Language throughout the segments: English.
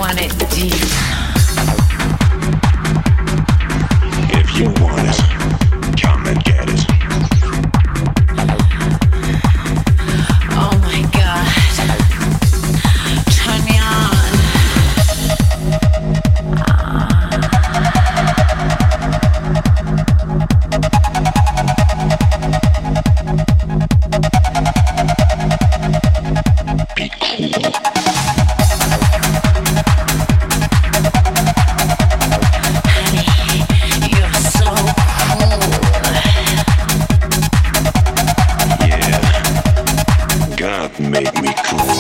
want it deep. If you want it, come and get it. Oh my God. Turn me on. Be cool. Make me cool.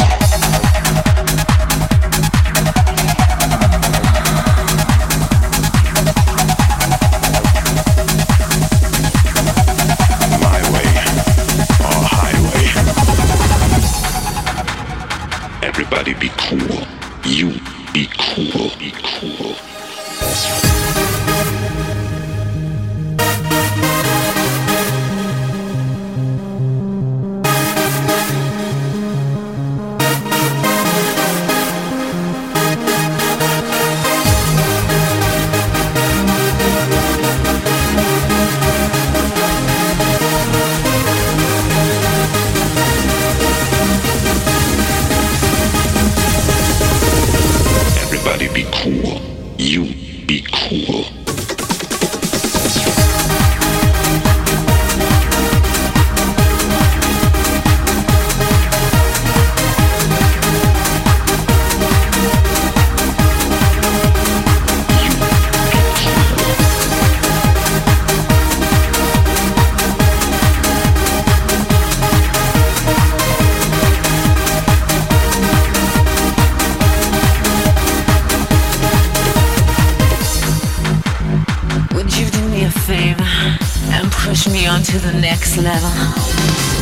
My way or highway. Everybody be cool. You be cool. Be cool. Everybody be cool. You be cool. Would you do me a favor and push me on to the next level?